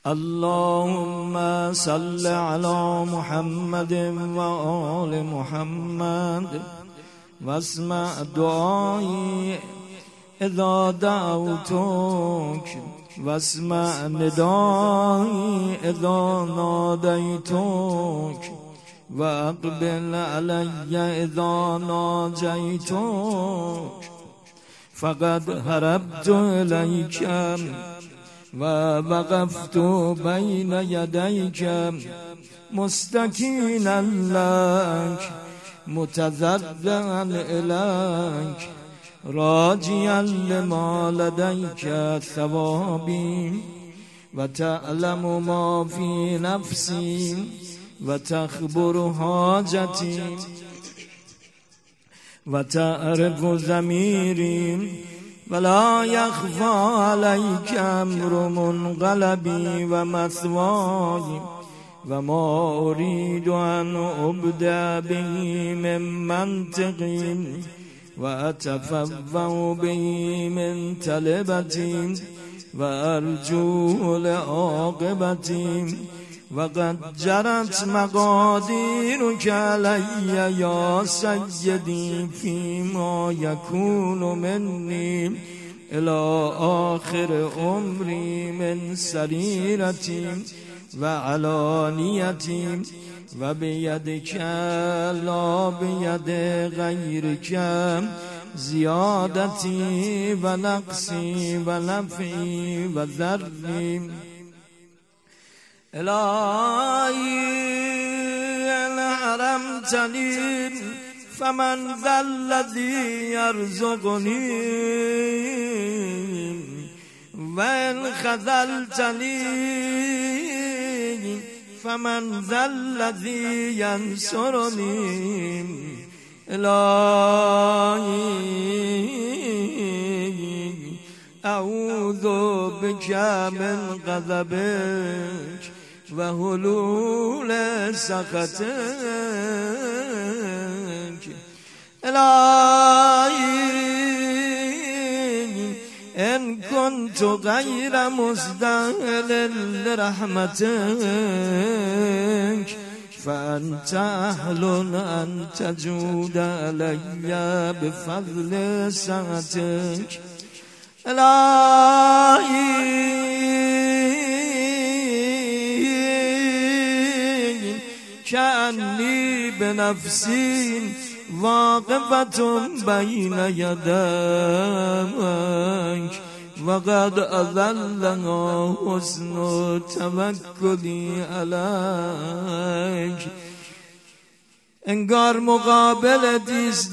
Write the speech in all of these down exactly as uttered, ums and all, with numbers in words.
اللهم صل على محمد وآل محمد واسمع دعائي اذا دعوتك واسمع ندائي اذا ناديتك واقبل علي اذا ناجيتك فقد هربت اليك ووقفت بين يديك مستكينا لك متضرعا إليك راجيا لما لديك ثوابي وتعلم ما في نفسي وتخبر حاجتي وتعرف ضميري ولا يخفى عليك أمر منقلبي ومثواي وما أريد أن أبدأ به من منطقي وأتفوه به من تلبتي وأرجو لعاقبتي وقد جرت مقاديرك علي يا سيدي فيما يكون مني إلى آخر عمري من سريرتي وعلانيتي وبيدك لا بيد غيرك زيادتي ونقصي ونفعي وذري إلهي إن حرمتني فمن ذا الذي يرزقني وإن خذلتني فمن ذا الذي ينصرني إلهي أعوذ بك من غضبك وهلول سخطك إلهي إن كنت غير مستاهل لرحمتك فأنت أهل أن تجود علي بفضل سعتك إلهي كأني بنفسي واقفة بين يديك وقد أذلنا حسن توكلي عليك انگار مقابل دیز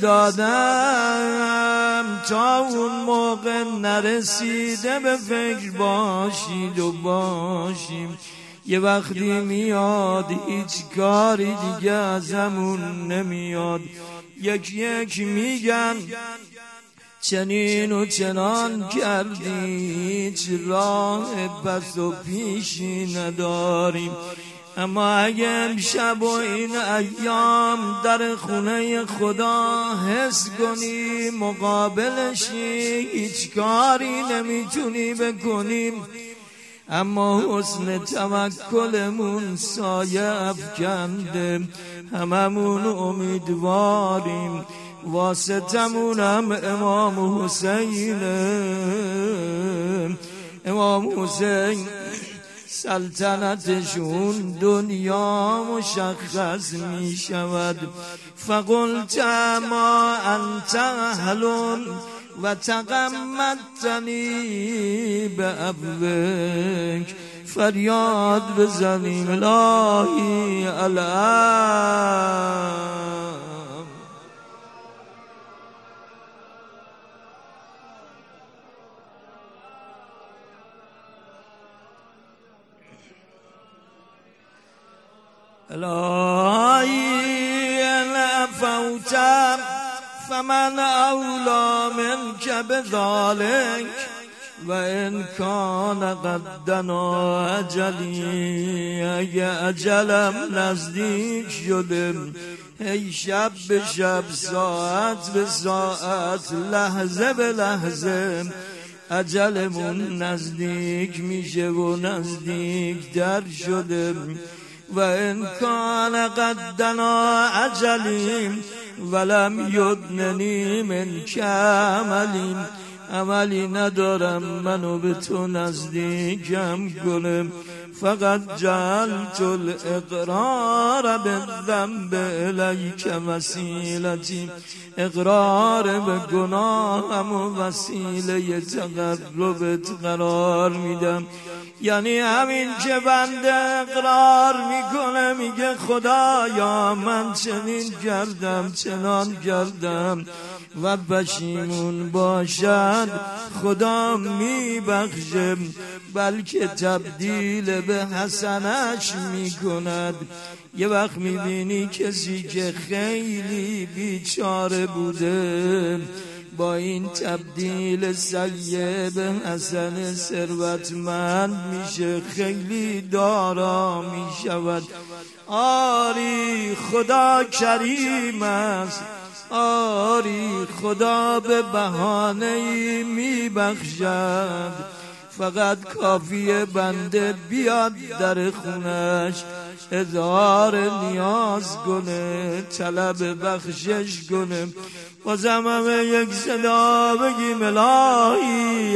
دادم تا اون موقع نرسیده به فکر باشید و باشیم یه وقتی میاد هیچ کاری دیگه ازمون نمیاد یک یک میگن چنین و چنان کردی هیچ راه پس و پیشی نداریم اما اگه امشب و این ایام در خونه خدا حس کنی مقابلشی هیچ کاری نمیتونی بکنیم اما حسن توکلمون سایه افکنده هممون امیدواریم واسطمونم امام حسین امام حسین سلطنتشون دنیا مشخص می شود فقلت ما انت اهل و تغمدتنی به عفوک فریاد بزنیم الهی الان الهی ان عفوت فمن اولی منک بذلک و ان کان قد دنا اجلی اگه اجلم نزدیک شده ای شب به شب ساعت به ساعت لحظه به لحظه اجلمون نزدیک میشه و نزدیک در شده و ان کان قدنا اجلیم ولم یدننی من کملیم عملی ندارم منو به تو نزدیکم کنم فقط جعلت الاقرار بالذنب الیک وسیلتی اقرار به گناهم و وسیله تقربت قرار میدم. یعنی همین که بنده اقرار میکنه میگه خدایا من چنین کردم چنان کردم و پشیمون باشد خدا میبخشه بلکه تبدیل به حسنش میکند. یه وقت میبینی کسی که خیلی بیچاره بوده با این تبدیل سیئ به حسن ثروتمند میشه خیلی دارا میشود. آری خدا کریم است، آری خدا به بهانه‌ای میبخشد فقط کافیه بنده بیاد در خونش اظهار نیاز کنه طلب بخشش کنه بازم همه یک صدا بگیم الهی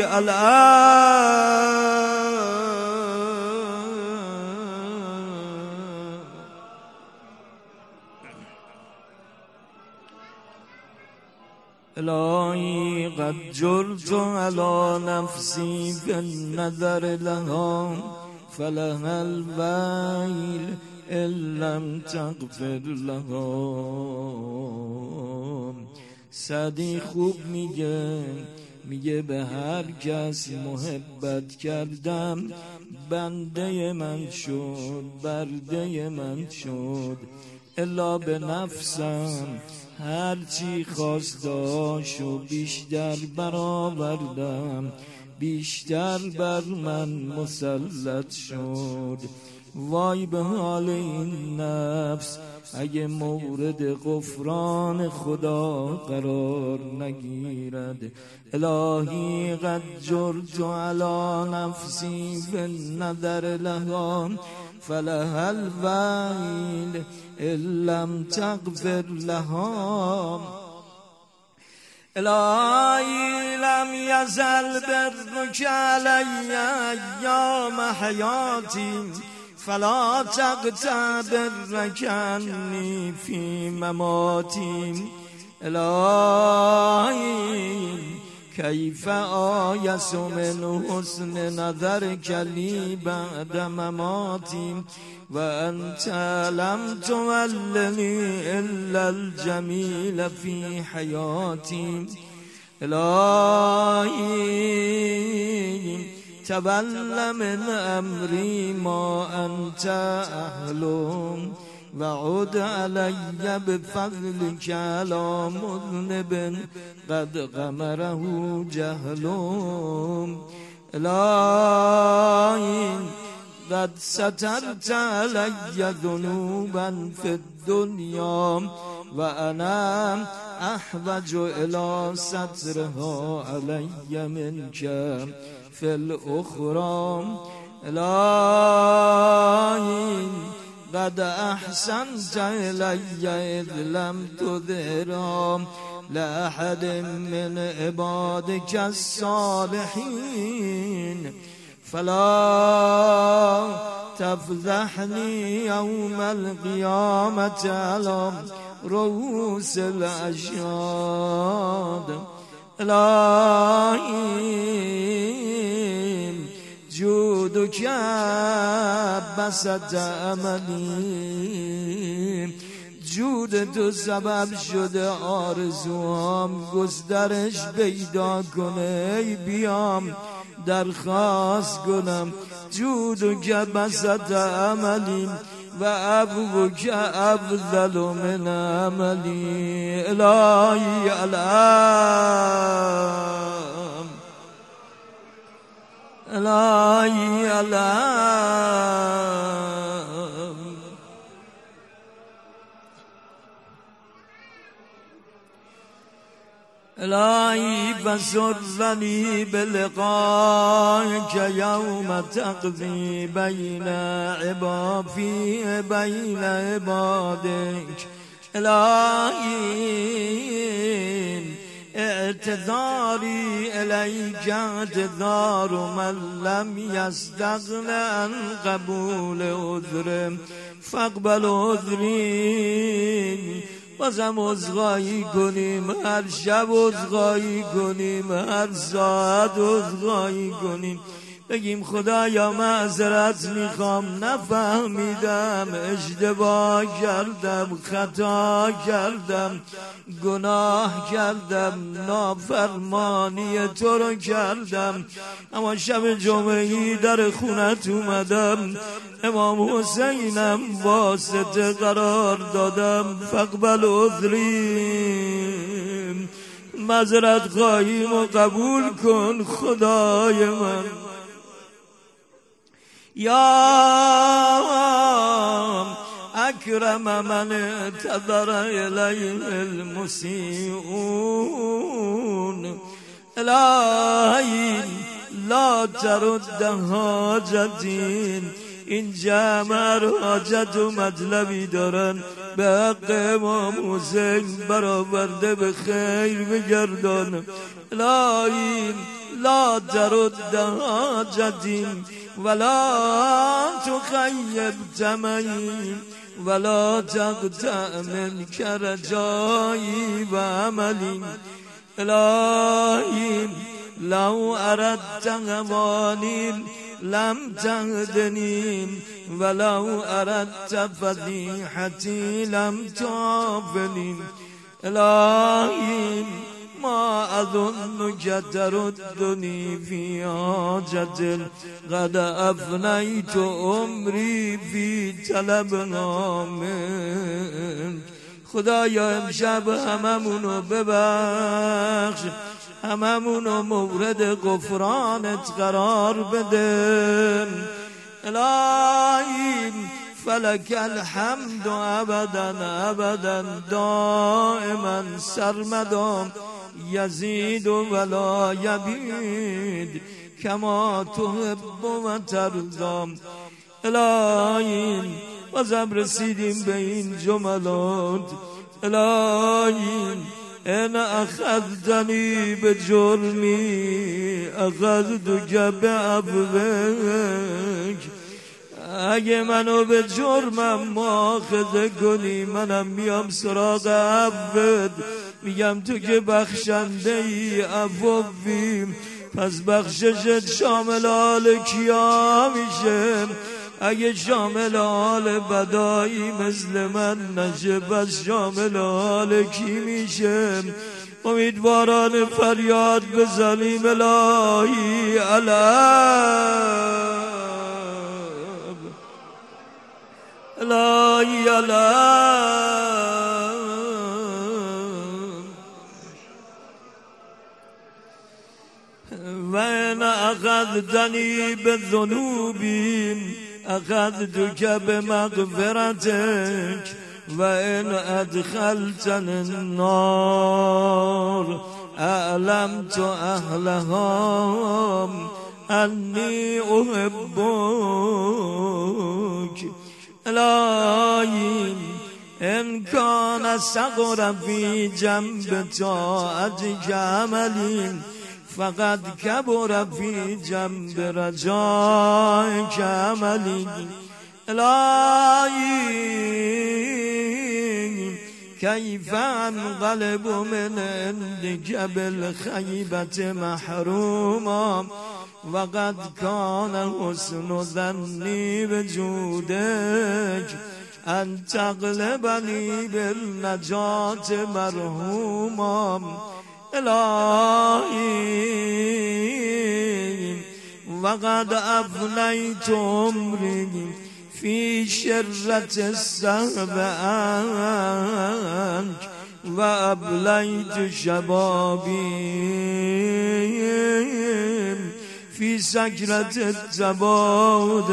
الهی قد جرت على نفسی بالنظر لها فلها الویل ان لم تغفر لها. سعدی خوب میگه میگه به هر کس محبت کردم بنده من شد برده من شد الا به نفسم هرچی خواستاشو بیشتر برآوردم بیشتر بر من مسلط شد. وای به حال این نفس اگه مورد غفران خدا قرار نگیرد. الهی قد جرت علی نفسی بالنظر لها فلها الویل ان لم تغفر لها. الهی لم یزل برک علی ایام حیاتی فلا تقطع برک عنی فی مماتی. الهی کیف آیس من حسن نظرک لی بعد مماتی و انت لم تولنی الا الجمیل فی حیاتی. الهی تول من امری ما انت اهلم و عد علی بفضلک علی مذنب قد غمره جهلم. الهی قد سترت علی ذنوبا فی الدنیا و انا احوج الى سترها علی منک فی الاخرى. الهی قد احسنت الی اذ لم تظهرها لأحد من عبادك الصالحین فلا تفضحنی یوم القیامة علی رؤوس الاشهاد. الهی جودک بسط عملی جود تو سبب شده آرزوام گسترش پیدا کنه بیام درخواست کنم جودک بسط عملی و عفوک افضل من عملی. الهی الام الهی الام الهی فسرنی بلقائک یوم تقضی بین عبادی بین عبادک. الهی اعتذاری الیک اعتذار من لم یستغن عن قبول عذر فاقبل عذری. بازم عذرخواهی کنیم، هر شب عذرخواهی کنیم، هر ساعت عذرخواهی کنیم، بگیم خدایا معذرت میخوام، نفهمیدم، اشتباه کردم، خطا کردم، گناه کردم، نافرمانی تو رو کردم. اما شب جمعه در خونت اومدم، امام حسینم واسطه قرار دادم، فاقبل عذری، معذرت خواهیم و قبول کن خدای من. یا اکرم من اعتذر الیه المسیئون. الهی لا ترد حاجتین. این جمع حاجت و مطلبی دارن، به حق امام حسین برآورده به خیر بگردان. الهی لا ترد حاجتین ولا تخیب تمنی ولا تقطع منک رجایی و عملی. الهی لو اردت هوانی لم تهدنی ولو اردت فضیحتی لم تغفرنی. الهی ما اظنک تردنی فی حاجت قد افنیت عمری فی طلبها منک. خدایا امشب هممونو ببخش، هممونو مورد غفرانت قرار بده. الهی فلک الحمد ابدا ابدا دائما سرمدا یزید ولا یبید کما تحب و ترضا. الهی بازم رسیدیم به این جملات. الهی ان اخذتنی به جرمی اخذتک بعفوک. اگه منو به جرمم مؤاخذه کنی، منم میام سراغ عفوت، میگم تو که بخشنده ای، عفوی، پس بخششت شامل حال کیا میشه؟ اگه شامل حال بدایی مثل من نشه، پس شامل حال کی میشه؟ امیدواران فریاد بزنیم الهی علم الهی علم. و ان اخذتنی بذنوبی اخذتک بمغفرتک و ان ادخلتنی النار اعلمت اهلها انی احبک. الهی ان کان صغر فی جنب طاعتک عملی فقد کبر فی جنب رجائک عملی. الهی کیف انقلب من عندک بالخیبة محروما وقد کان حسن ظنی بجودک ان تغلبنی بالنجات مرحوما. الهی وقد افنیت عمری فی شرة السهو عنک و ابلیت شبابی فی سکرت التباعد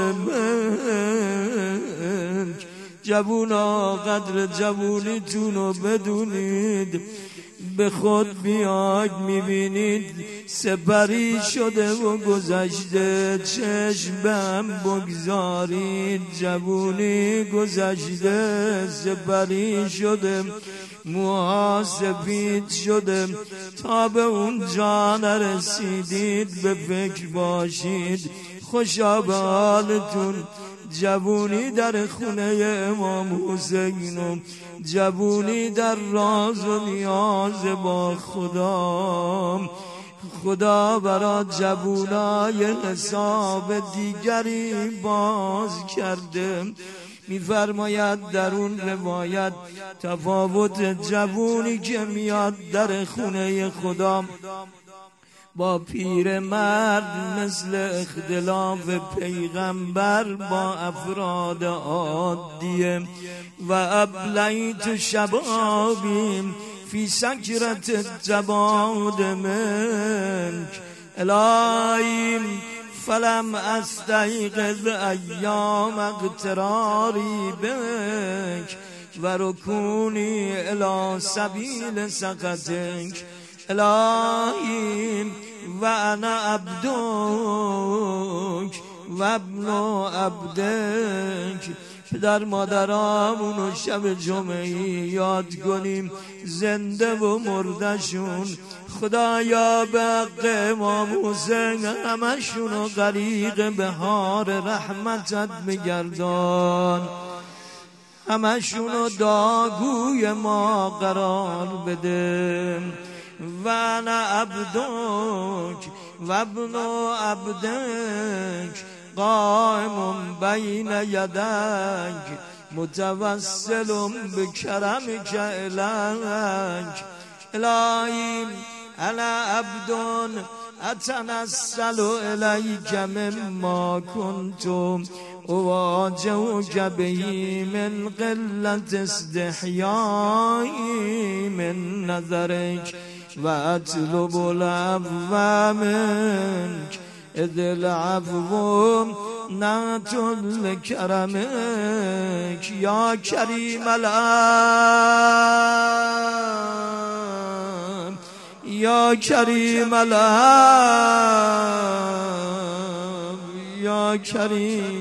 منک. جوونا قدر جوونیتونو بدونید، به خود بیاید میبینید سپری شده و گذشته، چشم بهم بگذارید جوونی گذشته، سپری شده موها سفید شده، تا به اونجا نرسیدید به فکر باشید خوشا به حالتون. جوونی در خونه امام حسین و جوونی در راز و نیاز با خدا. خدا برای جوونای حساب دیگری باز کرده. می‌فرماید در اون روایت تفاوت جوونی که میاد در خونه خدا با پیر مرد مثل اختلاف پیغمبر با افراد عادیه. و ابلیت شبابیم فی سکرت الجواد منک الهی فلم استیقظ ایام اغتراری بک و رکونی الی سبیل سخطک الهی و انا عبدک و ابن عبدک. پدر مادرامونو شب جمعه یاد کنیم زنده و مردشون. خدایا به حق امام حسین همشونو غریق بهار رحمتت بگردان، همشونو داغوی ما قرار بده. و انا عبدک و ابن عبدک قائم بین یدک متوسل بکرمک الک الهی انا عبد اتنسل الیک مما کنت اواجهک به من قلت استحیایی من نظرک و اطلب العفو منک اذ العفو نعتل کرمک یا کریم العفو یا کریم العفو یا کریم.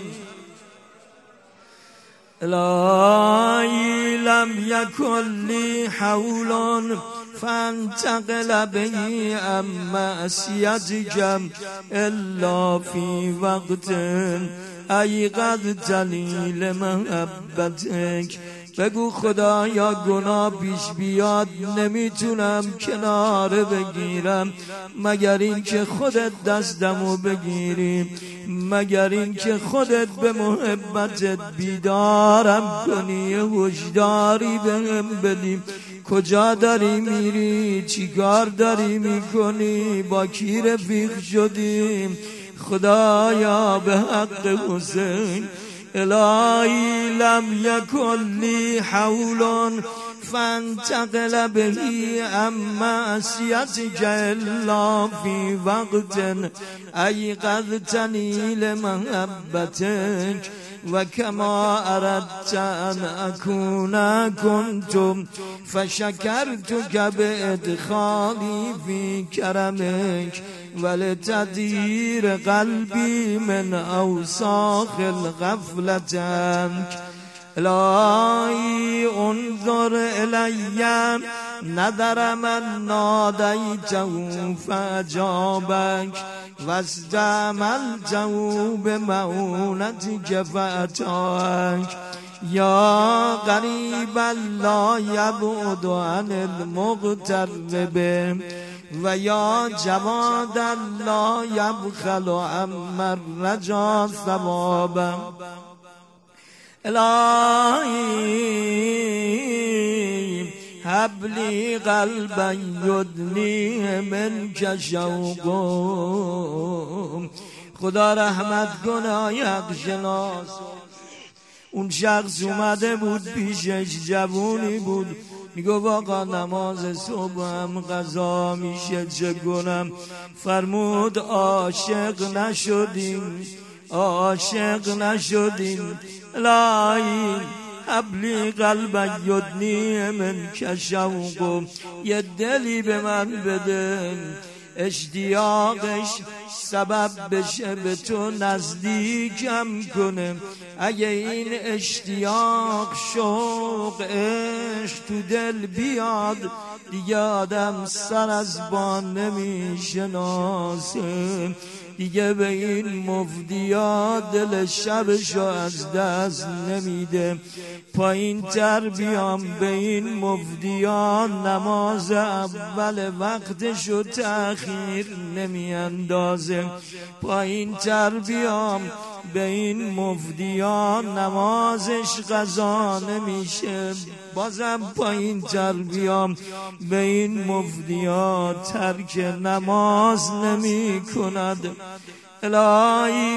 الهی لم یکن لی حول فانتقل به ام معصیتک الا فی وقت ایقظتنی لمحبتک. بگو خدایا گناه پیش بیاد نمیتونم کنار بگیرم مگر این که خودت دستمو بگیری، مگر این که خودت به محبتت بیدارم کنی، هوشداری بهم بدی. کجا داری میری؟ چی کار داری میکنی؟ با کی رفیق شدیم؟ خدایا به حق حسین الهی لم یکن لی حول فانتقل به ام معصیتک الا فی وقت ایقظتنی لمحبتک و کما اردت ان اکون کنت فشکرتک بادخالی فی کرمک ولتدیر قلبی من اوساخ الغفلتک. الهی انظر الی نظر من نادیته فاجابک واستعملته بمعونتک فاتاک. یا قریبا لا یبعد عن المقترب و یا جوادا لا یبخل عمن رجا ثوابا. الهی هب لی قلبا یدنیه منک شوق. خدا رحمت کن حق شناس. اون شخص اومده بود پیشش، جوونی بود، میگو آقا نماز صبح هم قضا میشه چه کنم؟ فرمود عاشق نشدیم، عاشق نشدیم. الهی حبلی قلب یدنی من کشوق، یه دلی به من بده اشتیاقش سبب بشه به تو نزدیکم کنه. اگه این اشتیاق شوق عشق تو دل بیاد دیگه آدم سر از بان نمیشناسه، دیگه به این مفدیات دل شبشو از دست نمیده. پایین تر بیام به این مفدیات نماز اول وقتشو تأخیر نمیاندازه. پایین تر بیام به این مفدیات نمازش قضا نمیشه. بازم پایین تر بیام به این مفدیات ترک نماز نمی کند. الهی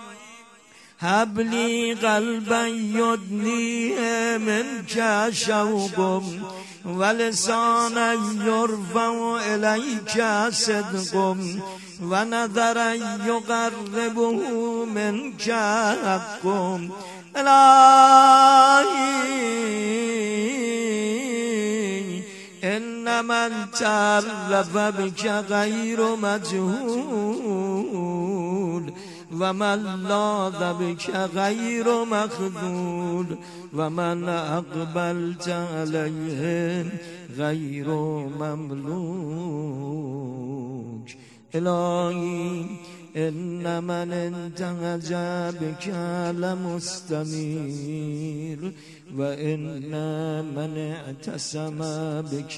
حبلی قلبا یدنی منک شوق، ولسانا یرفع الیک صدق، و نظرا یقربه منک حق. الهی ان من تعرف بك غیر مجهول، و من لاذ بك غیر مخذول، و من اقبلت علیه غیر مملوک. الهی ان من انتهج بك لمستنیر، و ان من اعتصم بك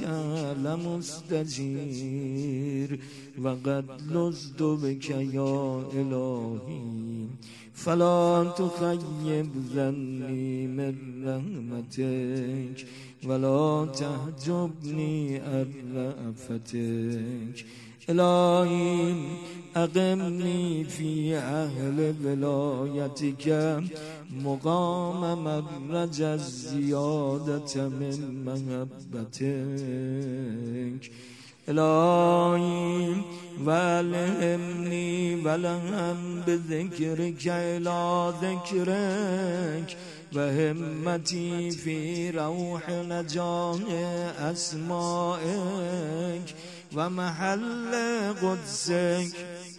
لمستجیر، و قد لذت بك یا الهی فلا تخیب ظنی من رحمتک، ولا تحجبنی عن رأفتک. الهی اقمنی فی اهل ولایتک مقام مخرج الزیادة من محبتک. الهی والهمنی ولهم بذکرک الی ذکرک، و همتی فی روح نجاح اسمائک و محل قدسک.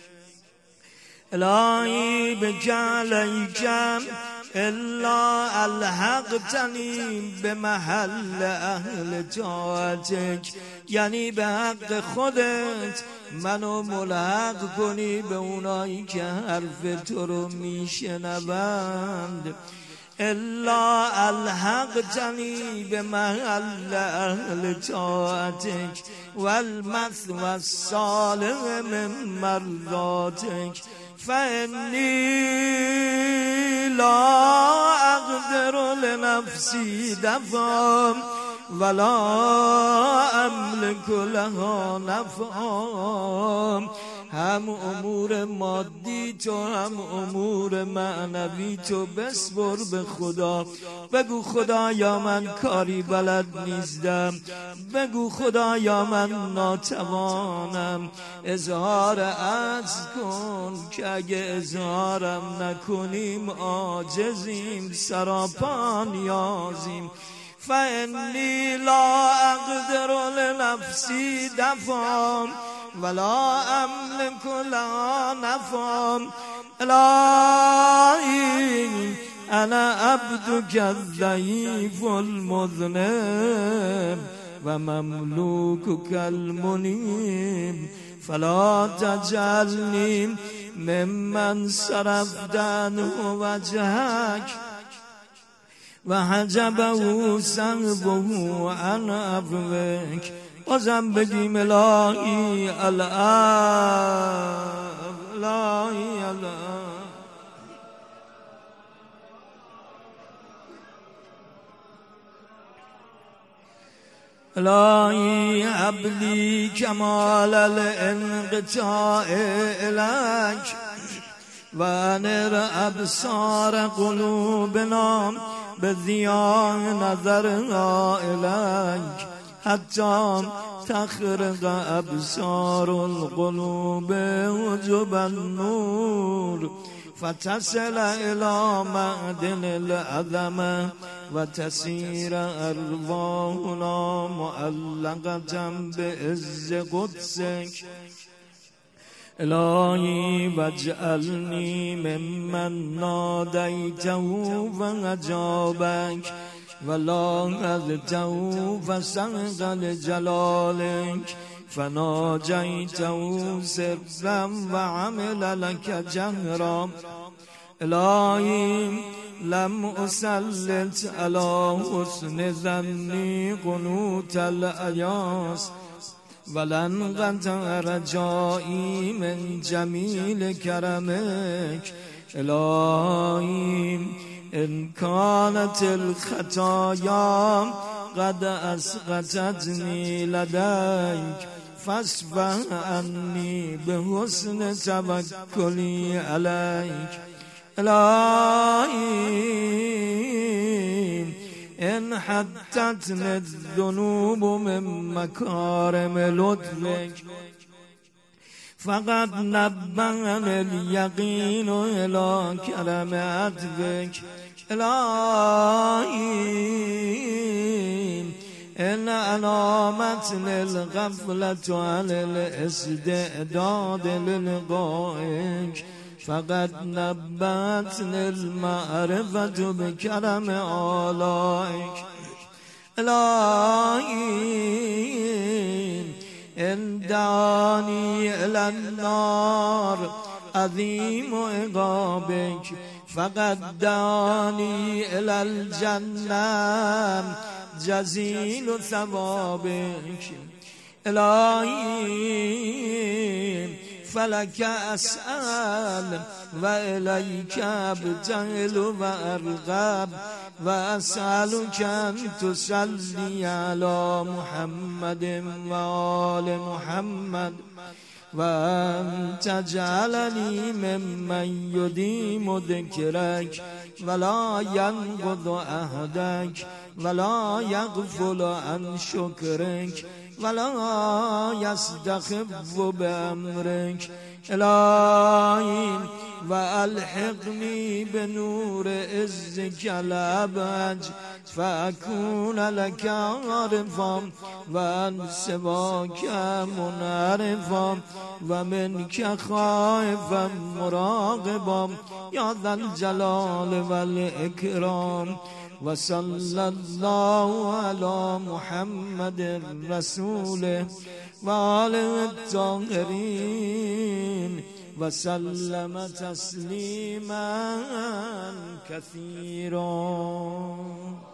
الهی بک علیک الا الحقتنی به محل اهل طاعتک، یعنی به حق خودت منو ملحق کنی به اونایی که حرف تو رو میشنوند. الا الحقتنی به محل اهل طاعتک والمثوى الصالح من مرضاتک، فانی لا اقدر لنفسی دفعا ولا املک لها نفعا. هم امور مادی تو هم امور معنوی تو بسپر به خدا. بگو خدایا من کاری بلد نیستم، بگو خدایا من ناتوانم. اظهار عجز کن که اگه اظهارم نکنیم عاجزیم، سراپا نیازیم. فانی لا اقدر لنفسی دفعا ولا املک لها نفعا. الهی انا عبدک الضعیف المذنب و مملوکک المنیب، فلا تجعلنی ممن صرفت عنه وجهک و حجبه سهبه عن عفوک. بازم بگیم الهی الان الهی الان الهی حبلی کمال الانقطاع الیک، و انر ابصار قلوبنا بضیاء نظرها الیک، حتی تخرق ابصار القلوب حجب النور، فتصل الى معدن العظمه و تسیر ارواحنا معلقة بعز قدسک. الهی واجعلنی ممن نادیته فاجابک ولاحظته فسنق لجلالک فناجیته سرا وعمل لك جهرا. الهی لم اسلط على حسن ظنی قنوت الایاس ولن قطع رجائی من جمیل کرمک. الهی ان كانت الخطايا قد اسقطتني لديك فاصفح عني بحسن توكلي عليك. الهی ان حطتني الذنوب من مكارم لطفك فقد نبهني اليقين الى كرم عطفك. الهی ان علامت للغفلة عن الاستعداد للقائك فقد نبهتني المعرفة بكرم آلائك. الهی ان دعاني الى النار عظيم عقابك فقد دعاني الى الجنة جزيل ثوابك. الهی فلك اسأل وإليك ابتهل وارغب واسألك ان تصلي على محمد وآل محمد وان تجعلني ممن يديم ذكرك ولا ينقض عهدك ولا يغفل عن شكرك ولا يستخف بأمرك. الهی والحقني بنور عزك الأبهج فأكون لك عارفا وعن سواك منعرفا ومنك خائفا مراقبا يا ذا الجلال والإكرام. وصلى الله على محمد رسوله وآله الطاهرين وسلم تسليما كثيرا.